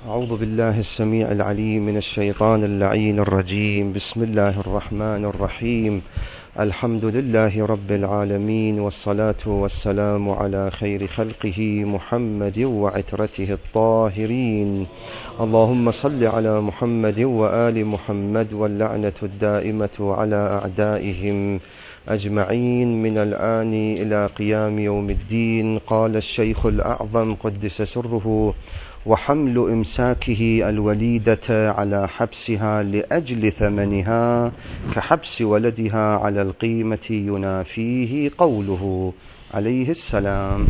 أعوذ بالله السميع العليم من الشيطان اللعين الرجيم. بسم الله الرحمن الرحيم. الحمد لله رب العالمين، والصلاة والسلام على خير خلقه محمد وعترته الطاهرين. اللهم صل على محمد وآل محمد، واللعنة الدائمة على أعدائهم أجمعين من الآن إلى قيام يوم الدين. قال الشيخ الأعظم قدس سره: وحمل إمساكه الوليدة على حبسها لأجل ثمنها كحبس ولدها على القيمة ينافيه قوله عليه السلام.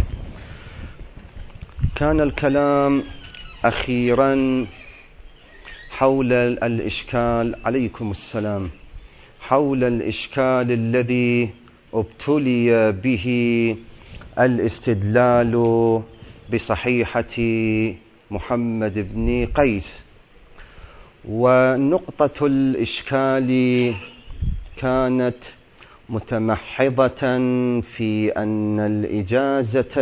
كان الكلام أخيرا حول الإشكال، عليكم السلام، حول الإشكال الذي ابتلي به الاستدلال بصحيحة محمد بن قيس. ونقطة الإشكال كانت متمحضة في أن الإجازة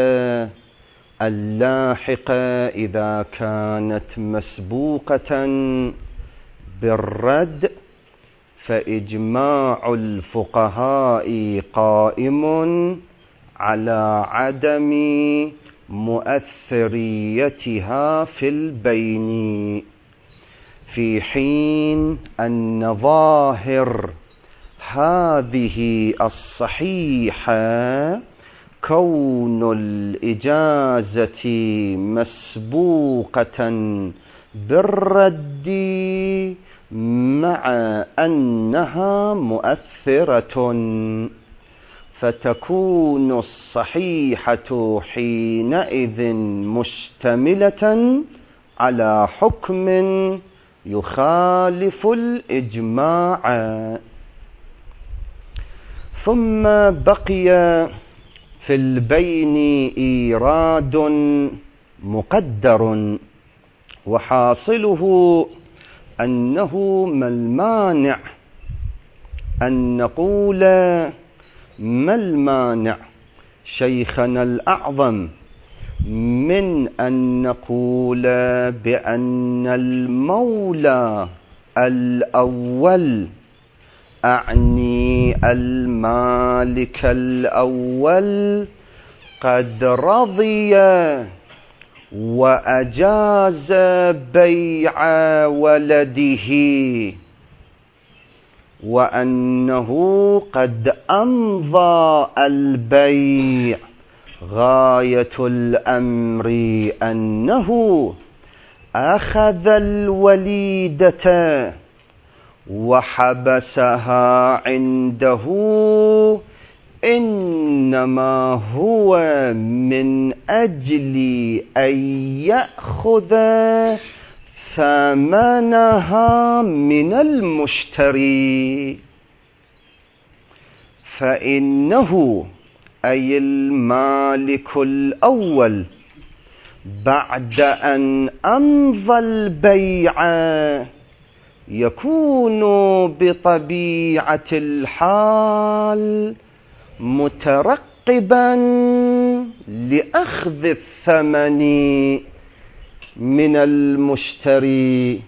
اللاحقة إذا كانت مسبوقة بالرد فإجماع الفقهاء قائم على عدم مؤثريتها في البين، في حين أن ظاهر هذه الصحيحة كون الإجازة مسبوقة بالرد مع أنها مؤثرة، فتكون الصحيحة حينئذ مشتملة على حكم يخالف الإجماع. ثم بقي في البين إيراد مقدر، وحاصله أنه ما المانع أن نقول، ما المانع شيخنا الأعظم من أن نقول بأن المولى الأول، أعني المالك الأول، قد رضي وأجاز بيع ولده، وأنه قد أمضى البيع، غاية الأمر أنه أخذ الوليدة وحبسها عنده، إنما هو من أجل أن يأخذ ثمنها من المشتري. فإنه أي المالك الأول بعد أن أمضى البيع يكون بطبيعة الحال مترقبا لأخذ الثمن من المشتري،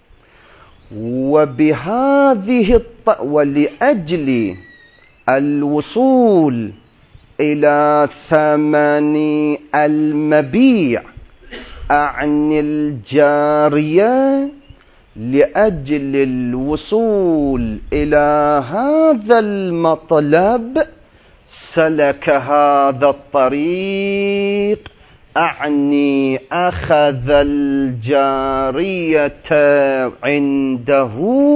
ولأجل الوصول إلى ثمن المبيع عن الجارية، لأجل الوصول إلى هذا المطلب سلك هذا الطريق، أعني أخذ الجارية عنده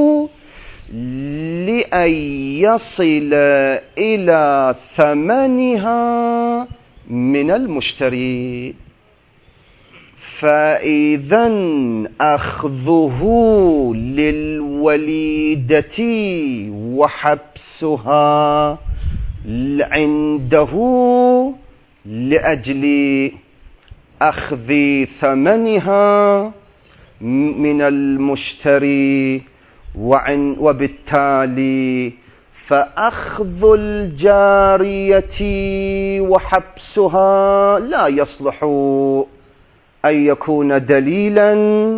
لأن يصل إلى ثمنها من المشتري. فإذا أخذه للوليدة وحبسها عنده لأجل أخذ ثمنها من المشتري، وبالتالي فأخذ الجارية وحبسها لا يصلح أن يكون دليلا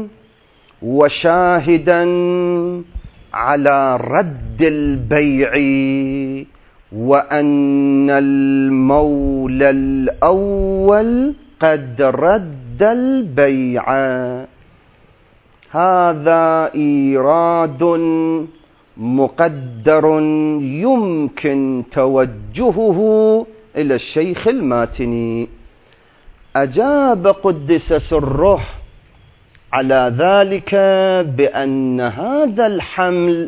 وشاهدا على رد البيع، وأن المولى الأول قد رد البيع. هذا إيراد مقدر يمكن توجهه إلى الشيخ الماتني. أجاب قدس سره على ذلك بأن هذا الحمل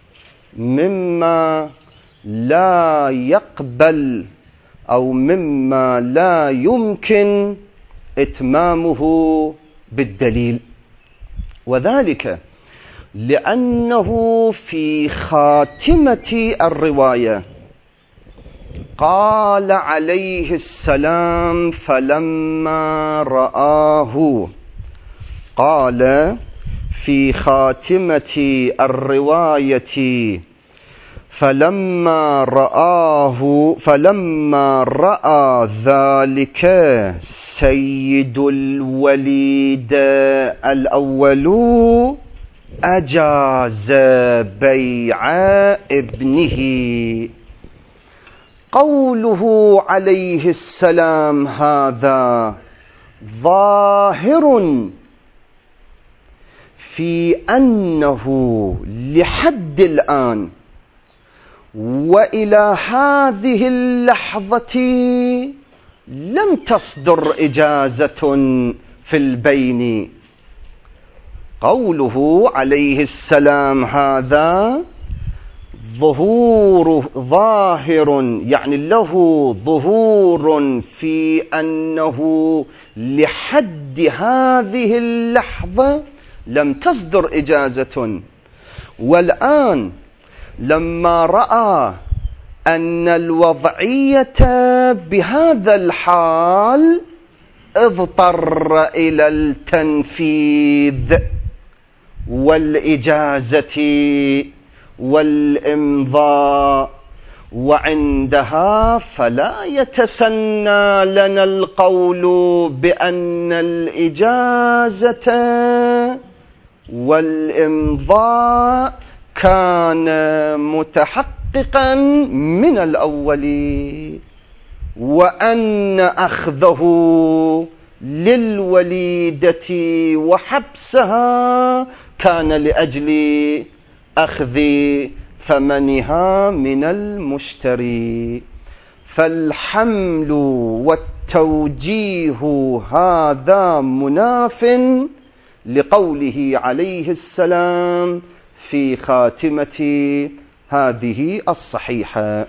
مما لا يقبل أو مما لا يمكن إتمامه بالدليل، وذلك لأنه في خاتمة الرواية قال عليه السلام فلما رآه، قال في خاتمة الرواية فلما رأى ذلك سيد الوليد الأول أجاز بيع ابنه. قوله عليه السلام هذا ظاهر في أنه لحد الآن وإلى هذه اللحظة لم تصدر إجازة في البين. قوله عليه السلام هذا ظاهر يعني له ظهور في أنه لحد هذه اللحظة لم تصدر إجازة، والآن لما رأى أن الوضعية بهذا الحال اضطر إلى التنفيذ والإجازة والإمضاء، وعندها فلا يتسنى لنا القول بأن الإجازة والإمضاء كان متحققا من الأول، وأن أخذه للوليدة وحبسها كان لأجل أخذ ثمنها من المشتري. فالحمل والتوجيه هذا مناف لقوله عليه السلام في خاتمة هذه الصحيحة.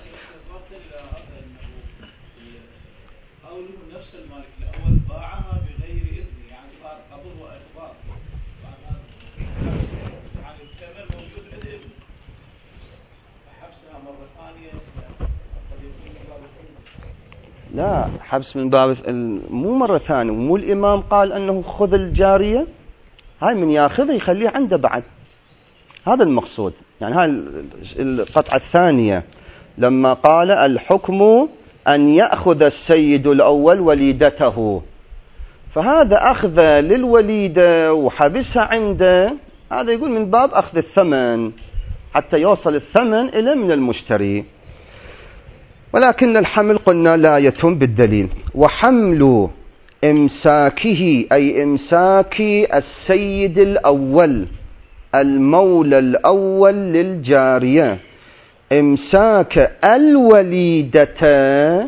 لا، حبس من باب مو مرة ثانية، مو الإمام قال أنه خذ الجارية، هاي من ياخذها يخليه عنده بعد، هذا المقصود. يعني هاي القطعة الثانية لما قال الحكم أن يأخذ السيد الأول وليدته، فهذا أخذ للوليدة وحبسها عنده، هذا يقول من باب أخذ الثمن حتى يوصل الثمن إلى من المشتري. ولكن الحمل قلنا لا يتم بالدليل. وحمل إمساكه أي إمساك السيد الأول المولى الأول للجارية، إمساك الوليدة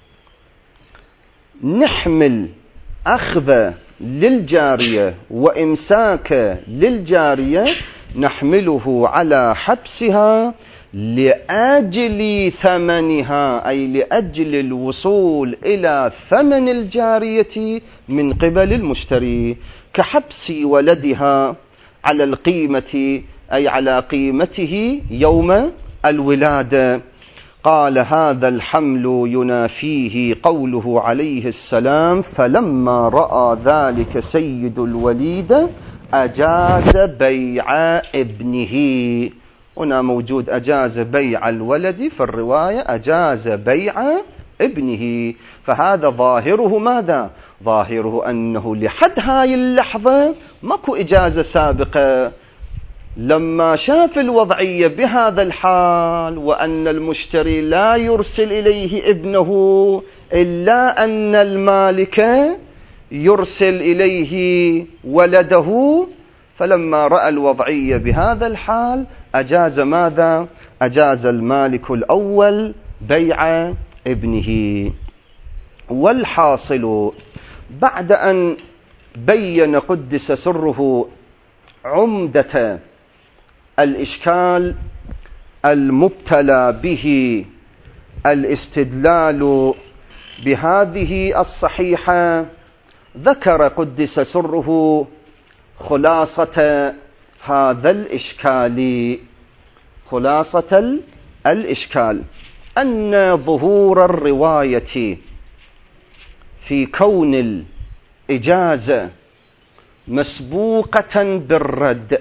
نحمل أخذ للجارية وإمساك للجارية نحمله على حبسها لأجل ثمنها، أي لأجل الوصول إلى ثمن الجارية من قبل المشتري، كحبس ولدها على القيمة أي على قيمته يوم الولادة. قال هذا الحمل ينافيه قوله عليه السلام فلما رأى ذلك سيد الوليدة أجاز بيع ابنه. هنا موجود أجاز بيع الولد، في الرواية أجاز بيع ابنه، فهذا ظاهره ماذا؟ ظاهره أنه لحد هاي اللحظة ماكو إجازة سابقة. لما شاف الوضعية بهذا الحال وأن المشتري لا يرسل إليه ابنه إلا أن المالك يرسل إليه ولده، فلما رأى الوضعية بهذا الحال أجاز ماذا؟ أجاز المالك الأول بيع ابنه. والحاصل بعد أن بين قدس سره عمدة الإشكال المبتلى به الاستدلال بهذه الصحيحة، ذكر قدس سره خلاصة هذا الإشكال. خلاصة الإشكال أن ظهور الرواية في كون الإجازة مسبوقة بالرد،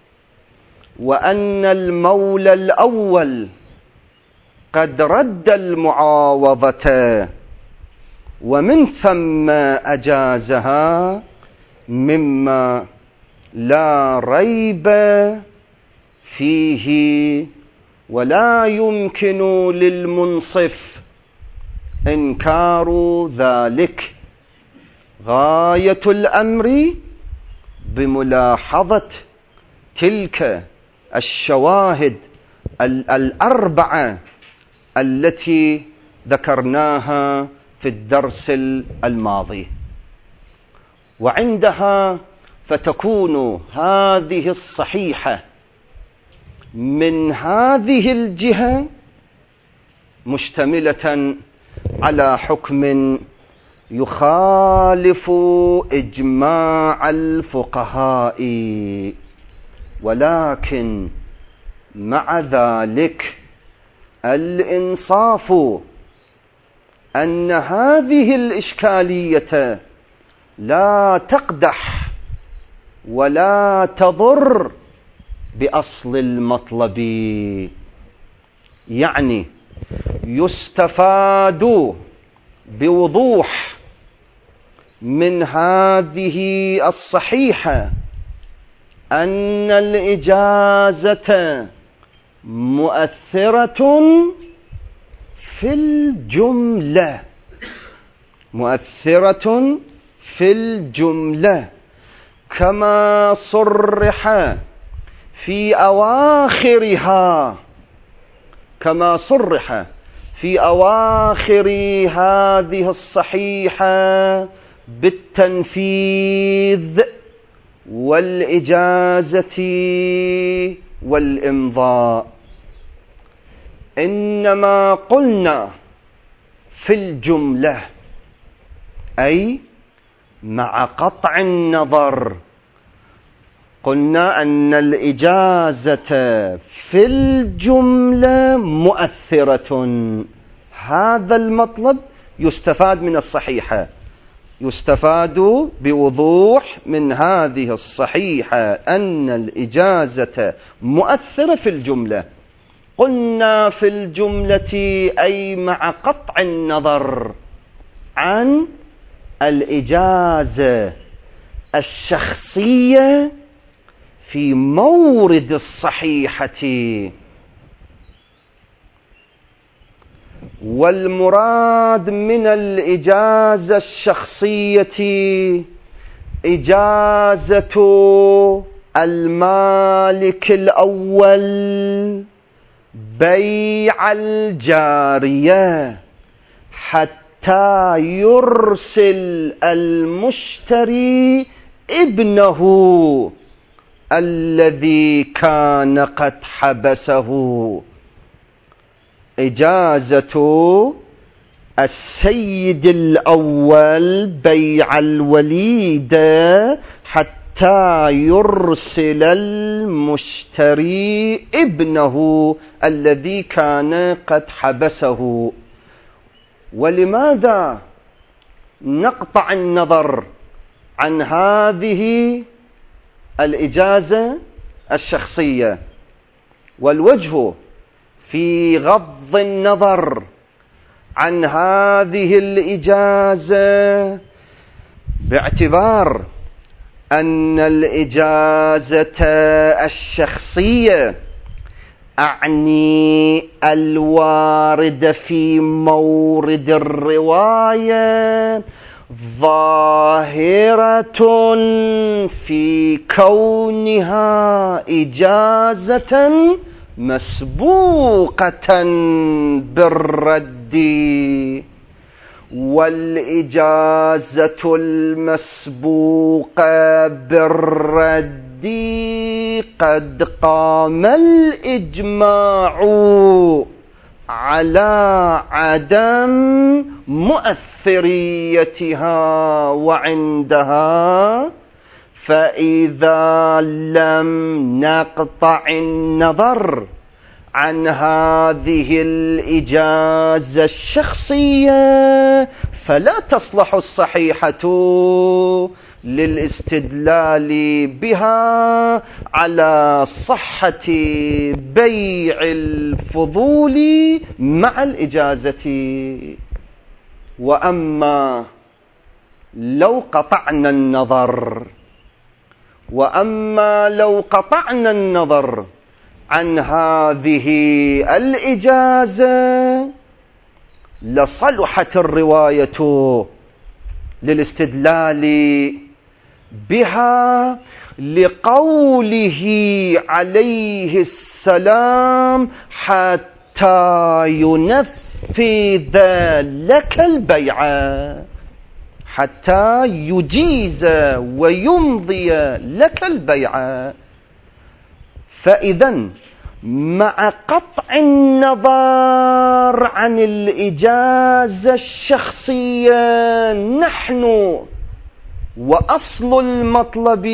وأن المولى الأول قد رد المعاوضة ومن ثم أجازها، مما لا ريب فيه ولا يمكن للمنصف إنكار ذلك. غاية الأمر بملاحظة تلك الشواهد الأربعة التي ذكرناها في الدرس الماضي، وعندها فتكون هذه الصحيحة من هذه الجهة مشتملة على حكم يخالف إجماع الفقهاء، ولكن مع ذلك الإنصاف أن هذه الإشكالية لا تقدح ولا تضر بأصل المطلب. يعني يستفاد بوضوح من هذه الصحيحة أن الإجازة مؤثرة في الجملة، مؤثرة في الجملة، كما صرح في أواخرها، كما صرح في أواخر هذه الصحيحة بالتنفيذ والإجازة والإمضاء. إنما قلنا في الجملة أي مع قطع النظر، قلنا أن الإجازة في الجملة مؤثرة. هذا المطلب يستفاد من الصحيحة، يستفاد بوضوح من هذه الصحيحة أن الإجازة مؤثرة في الجملة. قلنا في الجملة أي مع قطع النظر عن الإجازة الشخصية في مورد الصحيحة. والمراد من الإجازة الشخصية إجازة المالك الأول بيع الجارية حتى يرسل المشتري ابنه الذي كان قد حبسه. إجازة السيد الأول بيع الوليدة حتى يرسل المشتري ابنه الذي كان قد حبسه. ولماذا نقطع النظر عن هذه الإجازة الشخصية؟ والوجه في غض النظر عن هذه الإجازة باعتبار أن الإجازة الشخصية أعني الوارد في مورد الرواية ظاهرة في كونها إجازة مسبوقة بالرد، والإجازة المسبوقة بالرد قد قام الإجماع على عدم مؤثريتها وعندها، فإذا لم نقطع النظر عن هذه الإجازة الشخصية فلا تصلح الصحيحة للاستدلال بها على صحة بيع الفضول مع الإجازة. وأما لو قطعنا النظر عن هذه الإجازة لصلحت الرواية للاستدلال بها لقوله عليه السلام حتى ينفذ لك البيع، حتى يجيز ويمضي لك البيع. فإذا مع قطع النظر عن الإجازة الشخصية نحن وأصل المطلب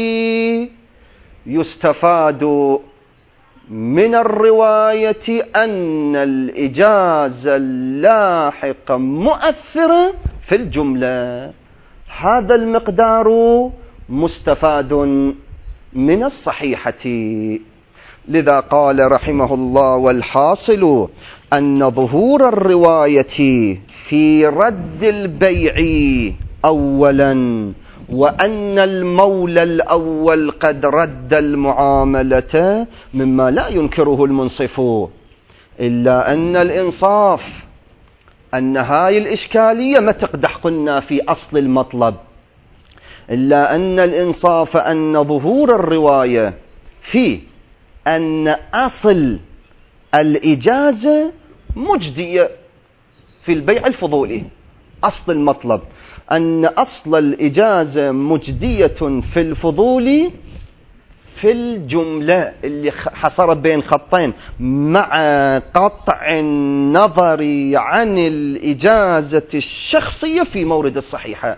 يستفاد من الرواية أن الإجازة اللاحقة مؤثرة في الجملة. هذا المقدار مستفاد من الصحيحة. لذا قال رحمه الله: والحاصل أن ظهور الرواية في رد البيع أولا، وأن المولى الأول قد رد المعاملة، مما لا ينكره المنصف، إلا أن الإنصاف أن هاي الإشكالية ما تقدح قلنا في أصل المطلب، إلا أن الإنصاف أن ظهور الرواية في أن أصل الإجازة مجدية في البيع الفضولي. أصل المطلب أن أصل الإجازة مجدية في الفضول في الجملة اللي حصرت بين خطين، مع قطع النظر عن الإجازة الشخصية في مورد الصحيحة.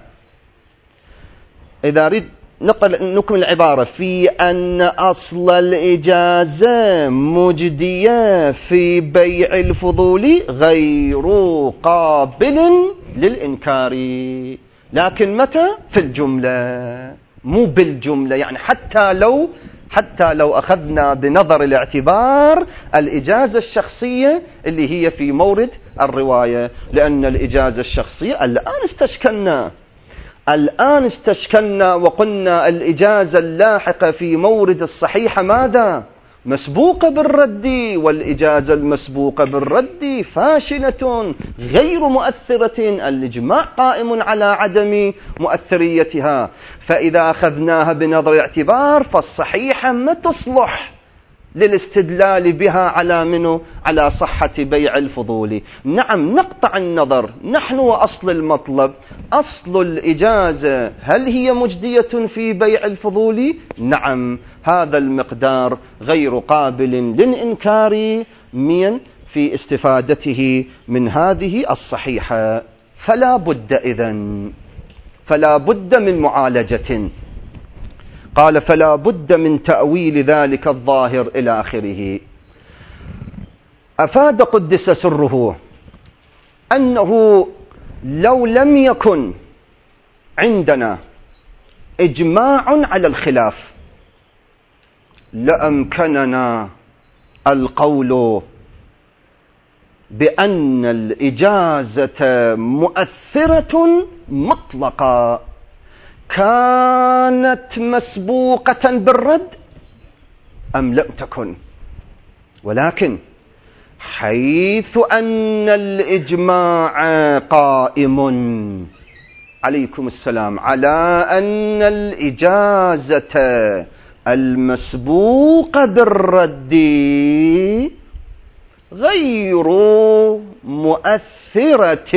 إذا أريد نكمل العبارة: في أن أصل الإجازة مجدية في بيع الفضول غير قابل للإنكار، لكن متى؟ في الجملة، مو بالجملة. يعني حتى لو أخذنا بنظر الاعتبار الإجازة الشخصية اللي هي في مورد الرواية، لأن الإجازة الشخصية الآن استشكلنا وقلنا الإجازة اللاحقة في مورد الصحيحة ماذا؟ مسبوقة بالرد، والإجازة المسبوقة بالرد فاشلة غير مؤثرة، الإجماع قائم على عدم مؤثريتها. فإذا أخذناها بنظر الاعتبار فالصحيحة ما تصلح للاستدلال بها على صحة بيع الفضول. نعم، نقطع النظر نحن وأصل المطلب، أصل الإجازة هل هي مجدية في بيع الفضول؟ نعم، هذا المقدار غير قابل للإنكار في استفادته من هذه الصحيحة. فلا بد من معالجة. قال: فلا بد من تأويل ذلك الظاهر إلى آخره. أفاد قدس سره أنه لو لم يكن عندنا إجماع على الخلاف لأمكننا القول بأن الإجازة مؤثرة مطلقة، كانت مسبوقة بالرد أم لم تكن؟ ولكن حيث أن الإجماع قائم عليكم السلام على أن الإجازة المسبوقة بالرد غير مؤثرة،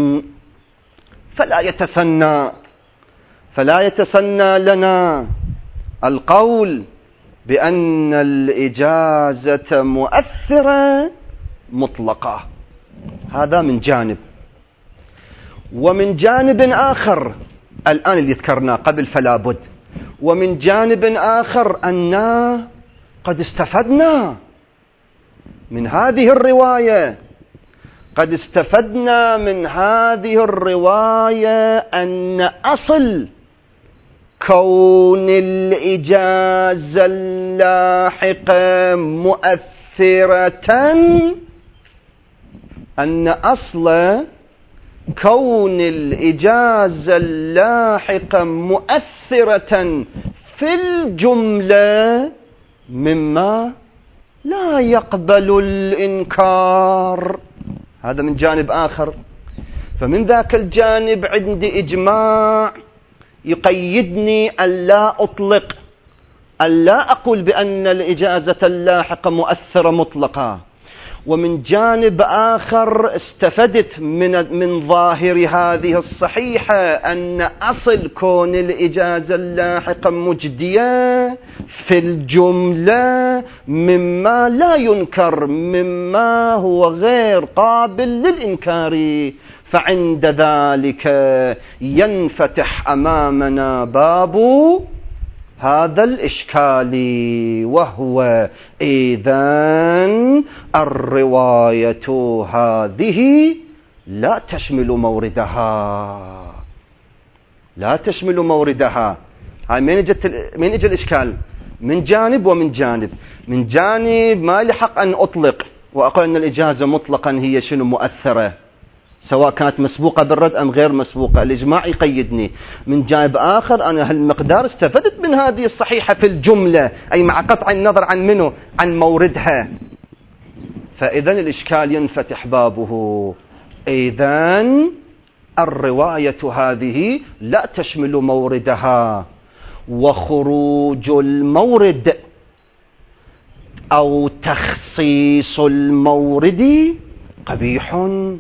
فلا يتسنى لنا القول بأن الإجازة مؤثرة مطلقة. هذا من جانب. ومن جانب آخر الآن اللي ذكرناه قبل فلا بد، ومن جانب آخر أننا قد استفدنا من هذه الرواية، قد استفدنا من هذه الرواية أن أصل كون الإجازة اللاحقة مؤثرة، أن أصل كون الإجازة اللاحقة مؤثرة في الجملة مما لا يقبل الإنكار. هذا من جانب آخر. فمن ذاك الجانب عندي إجماع يقيدني ألا أطلق، ألا أقول بأن الإجازة اللاحقة مؤثرة مطلقة. ومن جانب آخر استفدت من ظاهر هذه الصحيحة أن أصل كون الإجازة اللاحقة مجدية في الجملة مما لا ينكر، مما هو غير قابل للإنكار. فعند ذلك ينفتح أمامنا باب هذا الإشكال، وهو إذن الرواية هذه لا تشمل موردها. هاي من اجى الإشكال؟ من جانب ومن جانب. من جانب ما لحق أن أطلق وأقول أن الإجازة مطلقا هي شنو مؤثرة، سواء كانت مسبوقة بالرد أم غير مسبوقة، الإجماع يقيدني. من جانب آخر أنا هالمقدار استفدت من هذه الصحيحة في الجملة، أي مع قطع النظر عن منه، عن موردها. فإذن الإشكال ينفتح بابه. إذن الرواية هذه لا تشمل موردها، وخروج المورد أو تخصيص المورد قبيح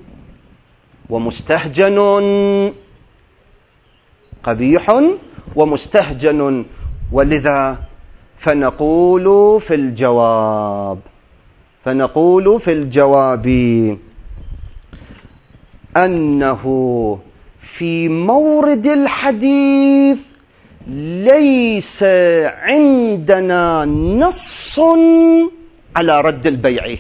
ومستهجن. ولذا فنقول في الجواب أنه في مورد الحديث ليس عندنا نص على رد البيع،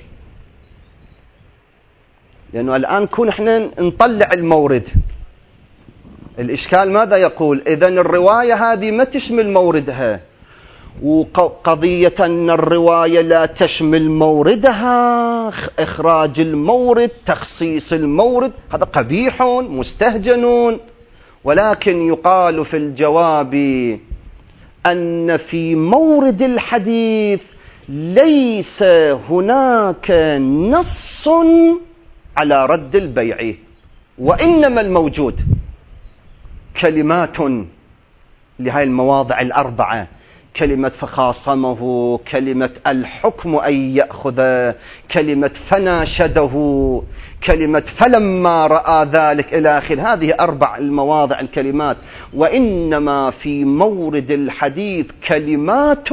لأنه الآن كون احنا نطلع المورد. الإشكال ماذا يقول؟ إذن الرواية هذه ما تشمل موردها، وقضية أن الرواية لا تشمل موردها، إخراج المورد، تخصيص المورد، هذا قبيح مستهجن. ولكن يقال في الجواب أن في مورد الحديث ليس هناك نص على رد البيع، وإنما الموجود كلمات لهذه المواضع الأربعة: كلمة فخاصمه، كلمة الحكم أن يأخذ، كلمة فناشده، كلمة فلما رأى ذلك، إلى آخر. هذه أربع المواضع الكلمات. وإنما في مورد الحديث كلمات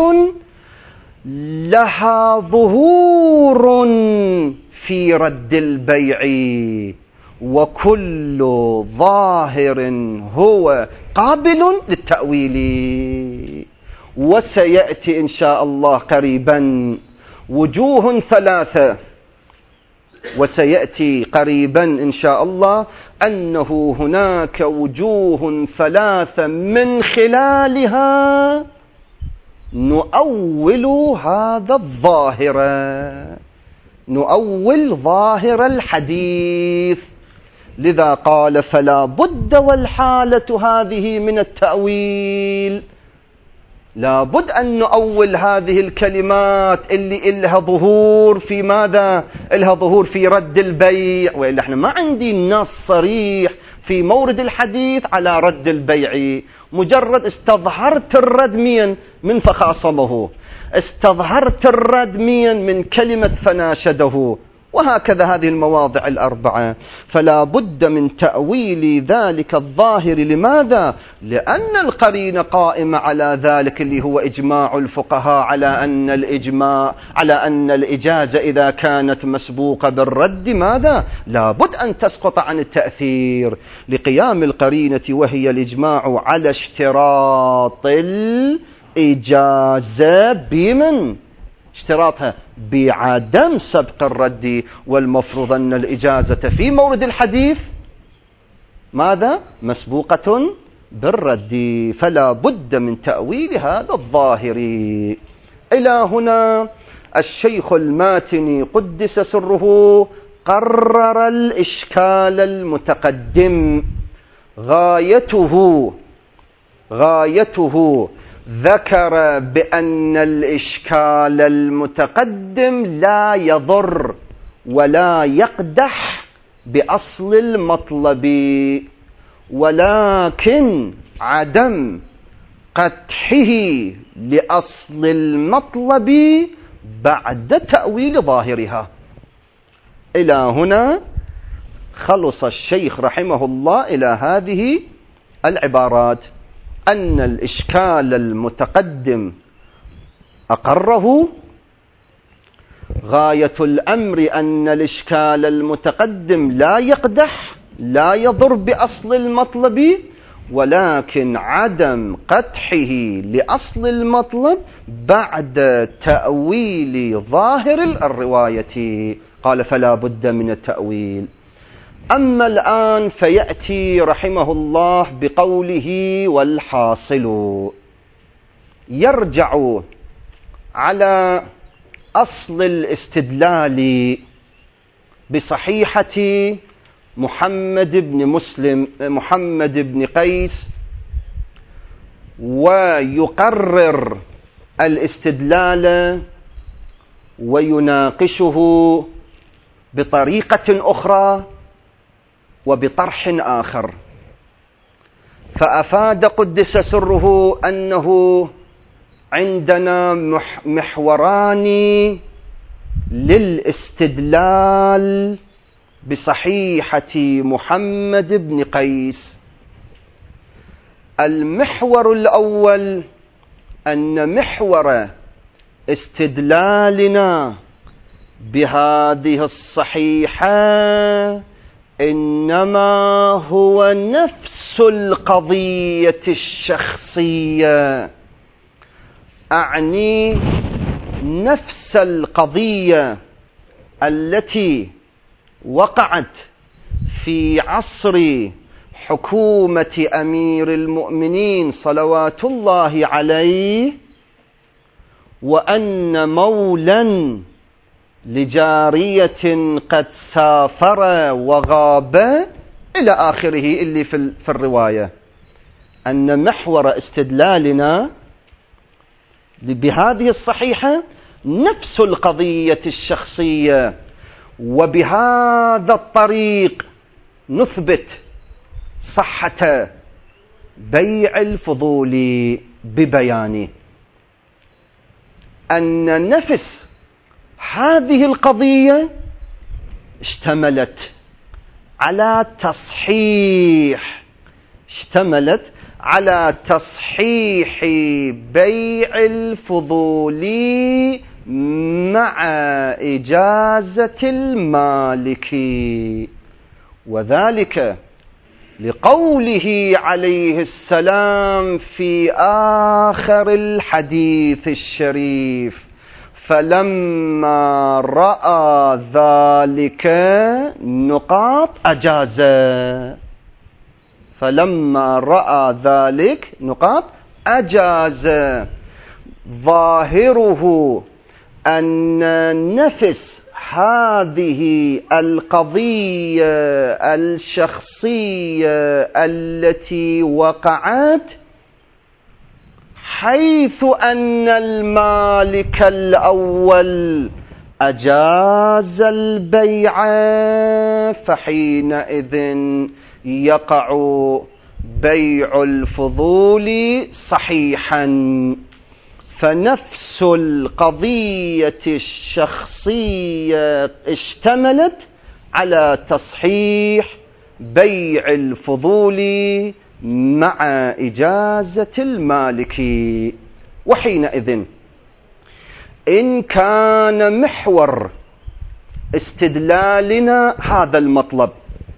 لها ظهور في رد البيع، وكل ظاهر هو قابل للتأويل. وسيأتي إن شاء الله قريبا وجوه ثلاثة، وسيأتي قريبا إن شاء الله أنه هناك وجوه ثلاثة من خلالها نؤول هذا الظاهر، نؤول ظاهر الحديث لذا قال فلا بد والحالة هذه من التأويل. لا بد أن نؤول هذه الكلمات اللي إلها ظهور في ماذا؟ إلها ظهور في رد البيع، وإلا احنا ما عندي نص صريح في مورد الحديث على رد البيع. مجرد استظهرت الرد من فخاصمه، استظهرت الرد من كلمة فناشده، وهكذا هذه المواضع الأربعة. فلا بد من تأويل ذلك الظاهر. لماذا؟ لأن القرينة قائمة على ذلك اللي هو إجماع الفقهاء على أن الإجازة إذا كانت مسبوقة بالرد ماذا؟ لا بد أن تسقط عن التأثير لقيام القرينة، وهي الإجماع على اشتراط الإجازة بمن؟ اشتراطها بعدم سبق الرد. والمفروض أن الإجازة في مورد الحديث ماذا؟ مسبوقة بالرد. فلا بد من تأويل هذا الظاهر. إلى هنا الشيخ الماتني قدس سره قرر الإشكال المتقدم. غايته ذكر بأن الإشكال المتقدم لا يضر ولا يقدح بأصل المطلب، ولكن عدم قدحه لأصل المطلب بعد تأويل ظاهرها. إلى هنا خلص الشيخ رحمه الله إلى هذه العبارات: أن الإشكال المتقدم أقره. غاية الأمر أن الإشكال المتقدم لا يقدح لا يضر بأصل المطلب، ولكن عدم قدحه لأصل المطلب بعد تأويل ظاهر الرواية. قال فلا بد من التأويل. أما الآن فيأتي رحمه الله بقوله والحاصل، يرجع على أصل الاستدلال بصحيحة محمد بن قيس، ويقرر الاستدلال ويناقشه بطريقة أخرى وبطرح آخر. فأفاد قدس سره أنه عندنا محوران للاستدلال بصحيحة محمد بن قيس. المحور الأول أن محور استدلالنا بهذه الصحيحة إنما هو نفس القضية الشخصية، أعني نفس القضية التي وقعت في عصر حكومة أمير المؤمنين صلوات الله عليه، وأن مولا لجارية قد سافر وغاب إلى آخره اللي في الرواية. أن محور استدلالنا بهذه الصحيحة نفس القضية الشخصية، وبهذا الطريق نثبت صحة بيع الفضول ببيان أن نفس هذه القضية اشتملت على تصحيح بيع الفضول مع إجازة المالك، وذلك لقوله عليه السلام في آخر الحديث الشريف: فلما رأى ذلك أجاز. فلما رأى ذلك أجاز. ظاهره أن نفس هذه القضية الشخصية التي وقعت حيث أن المالك الأول أجاز البيع، فحينئذ يقع بيع الفضول صحيحا. فنفس القضية الشخصية اشتملت على تصحيح بيع الفضول مع إجازة المالك. وحينئذ إن كان محور استدلالنا هذا المطلب،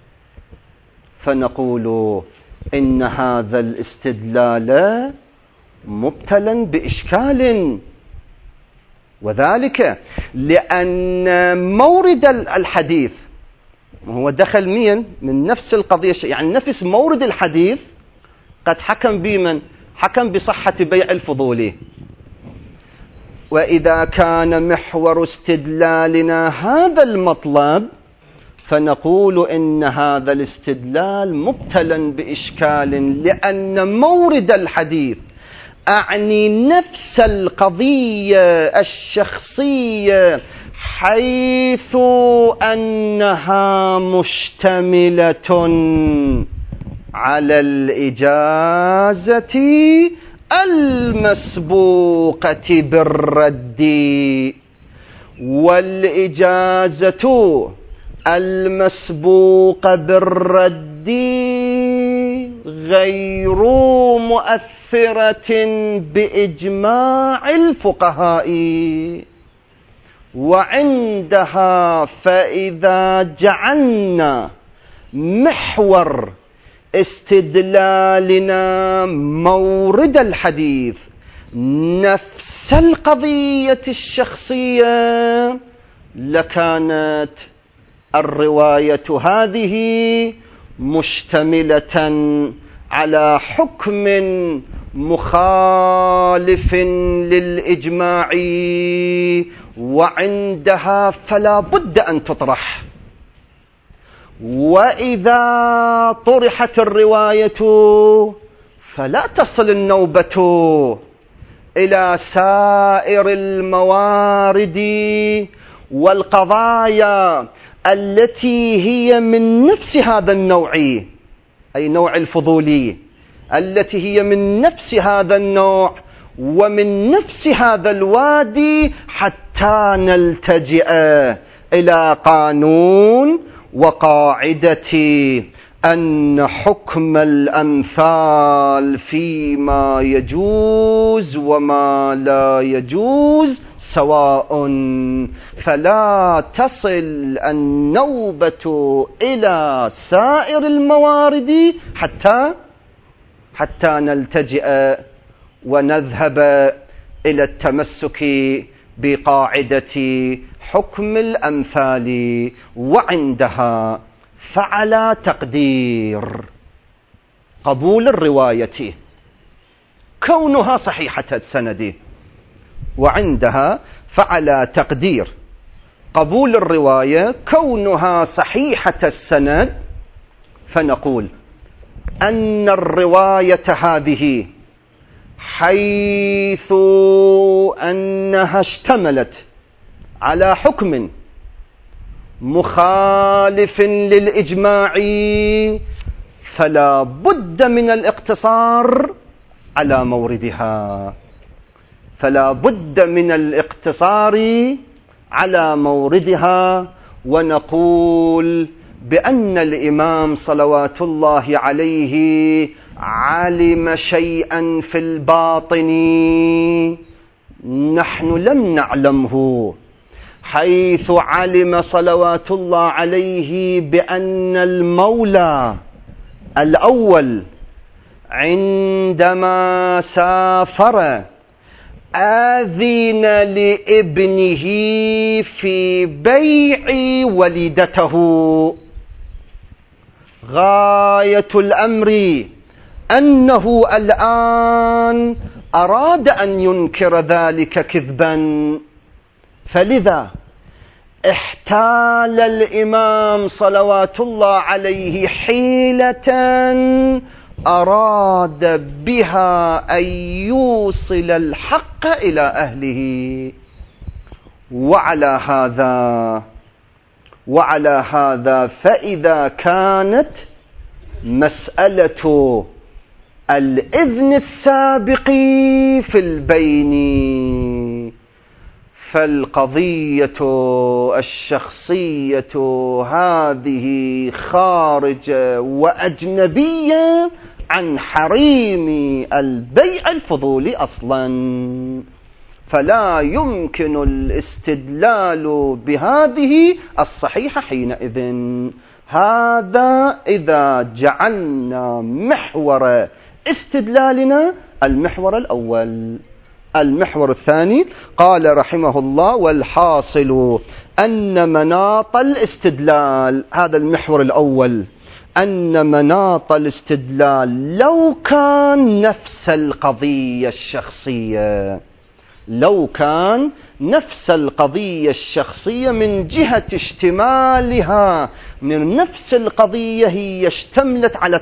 فنقول إن هذا الاستدلال مبتلا بإشكال، وذلك لأن مورد الحديث هو دخل من نفس القضية، يعني نفس مورد الحديث قد حكم بمن؟ حكم بصحة بيع الفضول. وإذا كان محور استدلالنا هذا المطلب، فنقول إن هذا الاستدلال مبتلا بإشكال، لأن مورد الحديث أعني نفس القضية الشخصية حيث أنها مشتملة على الإجازة المسبوقة بالرد، والإجازة المسبوقة بالرد غير مؤثرة بإجماع الفقهاء. وعندها فإذا جعلنا محور استدلالنا مورد الحديث نفس القضية الشخصية، لكانت الرواية هذه مشتملة على حكم مخالف للإجماع، وعندها فلا بد أن تطرح. وإذا طرحت الرواية فلا تصل النوبة إلى سائر الموارد والقضايا التي هي من نفس هذا النوع، أي نوع الفضولي، التي هي من نفس هذا النوع ومن نفس هذا الوادي، حتى نلتجئ إلى قانون وقاعدة أن حكم الأمثال فيما يجوز وما لا يجوز سواء، فلا تصل النوبة إلى سائر الموارد حتى نلتجئ ونذهب إلى التمسك بقاعدة حكم الأمثال. وعندها فعلى تقدير قبول الرواية كونها صحيحة السند، وعندها فعلى تقدير قبول الرواية كونها صحيحة السند، فنقول أن الرواية هذه حيث أنها اشتملت على حكم مخالف للإجماع، فلا بد من الاقتصار على موردها، فلا بد من الاقتصار على موردها. ونقول بأن الإمام صلوات الله عليه علم شيئا في الباطن نحن لم نعلمه، حيث علم صلوات الله عليه بأن المولى الأول عندما سافر آذن لابنه في بيع وليدته. غاية الأمر أنه الآن أراد أن ينكر ذلك كذبا، فلذا احتال الإمام صلوات الله عليه حيلة أراد بها أن يوصل الحق إلى أهله. وعلى هذا فإذا كانت مسألة الإذن السابق في البين، فالقضية الشخصية هذه خارجة وأجنبية عن حريم البيع الفضولي أصلا، فلا يمكن الاستدلال بهذه الصحيحة حينئذ. هذا إذا جعلنا محور استدلالنا المحور الأول. المحور الثاني قال رحمه الله: والحاصل أن مناط الاستدلال، هذا المحور الأول، أن مناط الاستدلال لو كان نفس القضية الشخصية، لو كان نفس القضية الشخصية من جهة اشتمالها، من نفس القضية هي اشتملت على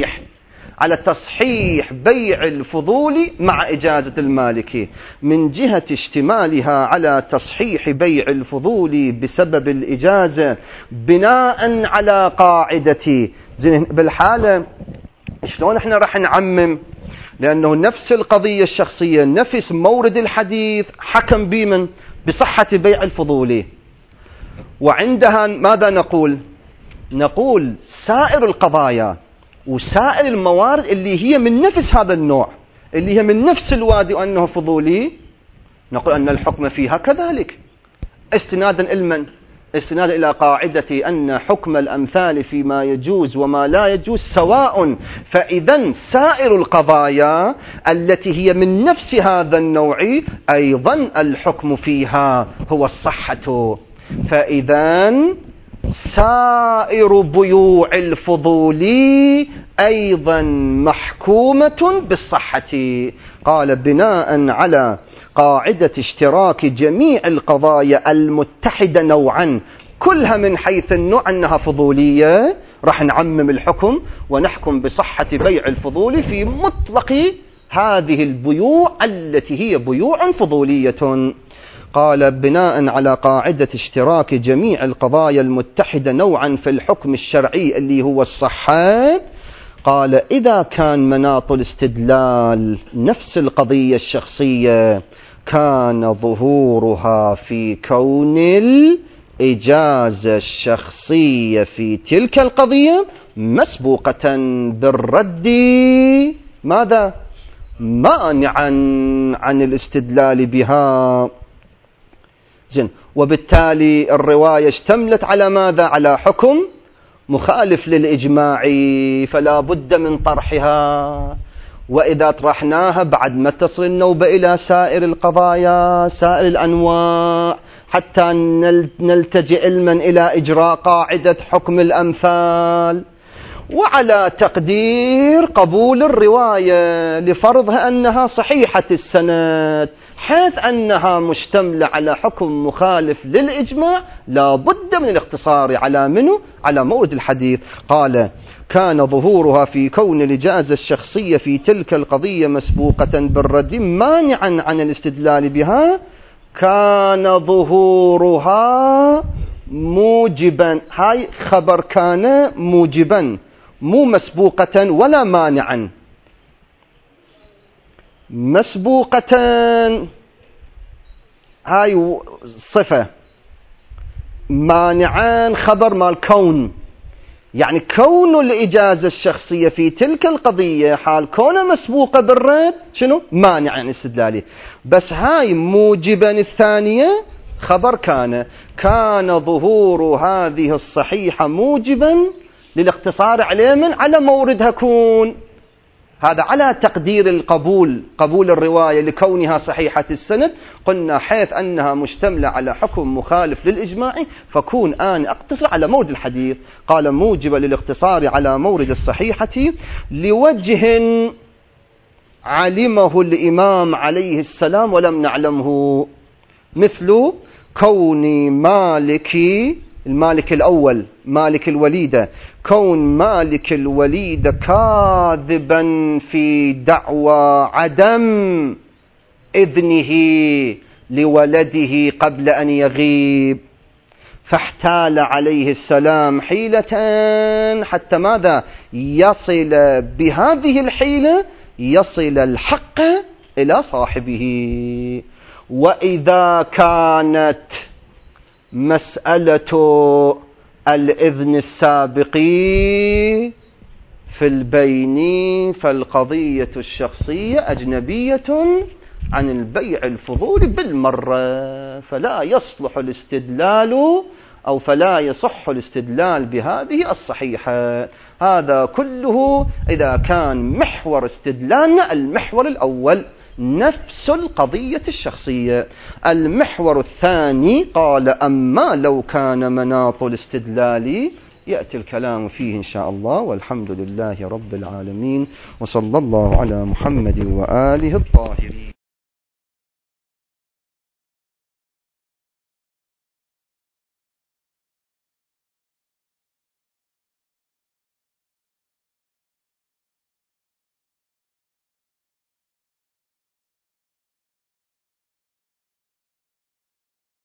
تصحيح بيع الفضول مع إجازة المالكي، من جهة اشتمالها على تصحيح بيع الفضول بسبب الإجازة بناء على قاعدة بالحالة شلون احنا راح نعمم؟ لأنه نفس القضية الشخصية، نفس مورد الحديث حكم بمن؟ بصحة بيع الفضول. وعندها ماذا نقول سائر القضايا وسائر الموارد اللي هي من نفس هذا النوع، اللي هي من نفس الوادي وأنه فضولي، نقول أن الحكم فيها كذلك، استنادا إلى قاعدة أن حكم الأمثال فيما يجوز وما لا يجوز سواء. فإذا سائر القضايا التي هي من نفس هذا النوع أيضا الحكم فيها هو الصحة. فإذا سائر بيوع الفضول أيضا محكومة بالصحة. قال: بناء على قاعدة اشتراك جميع القضايا المتحدة نوعا كلها من حيث النوع أنها فضولية، راح نعمم الحكم ونحكم بصحة بيع الفضول في مطلق هذه البيوع التي هي بيوع فضولية. قال: بناء على قاعدة اشتراك جميع القضايا المتحدة نوعا في الحكم الشرعي اللي هو الصحة. قال: إذا كان مناط الاستدلال نفس القضية الشخصية كان ظهورها في كون الإجازة الشخصية في تلك القضية مسبوقة بالرد ماذا؟ مانعا عن الاستدلال بها. وبالتالي الرواية اشتملت على ماذا؟ على حكم مخالف للإجماع، فلا بد من طرحها. وإذا طرحناها بعد ما تصل النوبة إلى سائر القضايا سائر الأنواع حتى نلتجئ علما إلى إجراء قاعدة حكم الأمثال، وعلى تقدير قبول الرواية لفرضها أنها صحيحة السند حيث أنها مشتملة على حكم مخالف للإجماع، لا بد من الاقتصار على منه؟ على مورد الحديث. قال: كان ظهورها في كون الإجازة الشخصية في تلك القضية مسبوقة بالرد مانعا عن الاستدلال بها. كان ظهورها موجبا، هاي خبر كان موجبا مو مسبوقة ولا مانعا. مسبوقة هاي صفة، مانعان خبر مال كون، يعني كون الإجازة الشخصية في تلك القضية حال كونها مسبوقة بالرد شنو؟ مانع عن استدلاله. بس هاي موجبا الثانية خبر كان ظهور هذه الصحيحة موجبا للاقتصار عليه من على موردها كون، هذا على تقدير قبول الرواية لكونها صحيحة السند. قلنا حيث أنها مشتملة على حكم مخالف للإجماع فكون آن أقتصر على مورد الحديث. قال: موجبة للاقتصار على مورد الصحيحة لوجه علمه الإمام عليه السلام ولم نعلمه، مثل كوني مالكي المالك الأول مالك الوليدة، كون مالك الوليدة كاذبا في دعوى عدم إذنه لولده قبل أن يغيب، فاحتال عليه السلام حيلة حتى ماذا؟ يصل بهذه الحيلة يصل الحق إلى صاحبه. وإذا كانت مسألة الإذن السابق في البين فالقضية الشخصية أجنبية عن البيع الفضولي بالمرة، فلا يصلح الاستدلال أو فلا يصح الاستدلال بهذه الصحيحة. هذا كله إذا كان محور استدلالنا المحور الأول نفس القضية الشخصية. المحور الثاني قال أما لو كان مناط الاستدلال يأتي الكلام فيه إن شاء الله، والحمد لله رب العالمين، وصلى الله على محمد وآله الطاهرين.